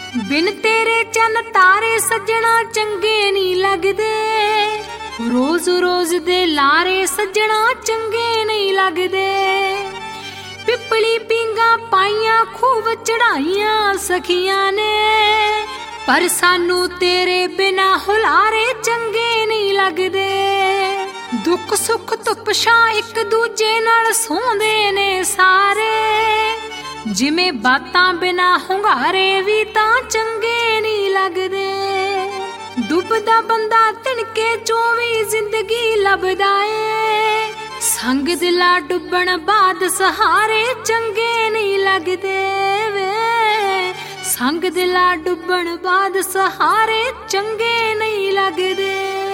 बिन तेरे चन तारे सज्जणा चंगे नहीं लगदे, रोज रोज दे लारे सज्जणा चंगे नहीं लगदे। पिपली पींगा पाइया खूब चढ़ाइया सखियां ने, पर सानू तेरे बिना हुलारे चंगे नहीं लगदे। दुख सुख तुपशा एक दूजे नाल सोंदे ने सारे, जिमें बातां बिना हुंगारे भी तां चंगे नहीं लगदे। डुबदा बंदा तिनके चों भी जिंदगी लभदा ए, संग दिला डुबण बाद सहारे चंगे नहीं लगदे वे। संग दिला डुबण बाद सहारे चंगे नहीं लगदे।